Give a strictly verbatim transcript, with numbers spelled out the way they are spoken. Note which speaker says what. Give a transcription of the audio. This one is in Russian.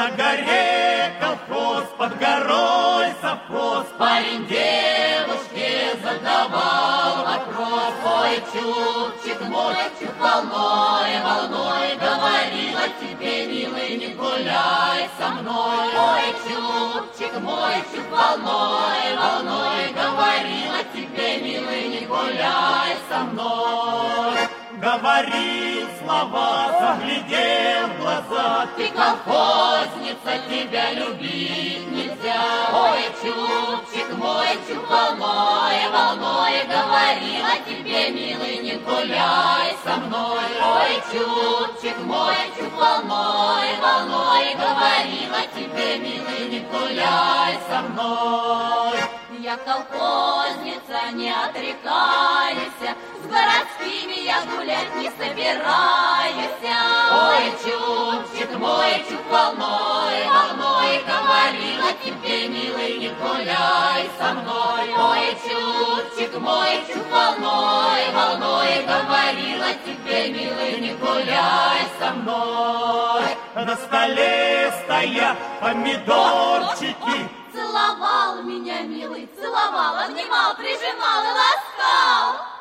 Speaker 1: На горе колхоз, под горой совхоз.
Speaker 2: Парень девушке задавал вопрос. Ой, чубчик мой, чуб волной, волной, говорила тебе, милый, не гуляй со мной. Ой, чубчик мой, чуб волной, волной, говорила тебе, милый, не гуляй со мной.
Speaker 1: Говорил слова, заглядел в глаза.
Speaker 2: Ты колхозница, тебя любить нельзя. Ой, чубчик мой, чуб волной, волной, говорила тебе, милый, не гуляй со мной. Ой, чубчик мой, чуб волной, волной, говорила тебе, милый, не гуляй со мной. Я колхозница, не отрекаюсь, с городскими я гулять не собираюсь. Ой, чубчик мой, чуб волной, волной, говорила тебе, милый, не гуляй со мной. Ой, чубчик мой, чуб волной, волной, говорила тебе, милый, не гуляй со мной.
Speaker 1: На столе стоят помидорчики.
Speaker 2: Целовал меня, милый, целовал, обнимал, прижимал и ласкал.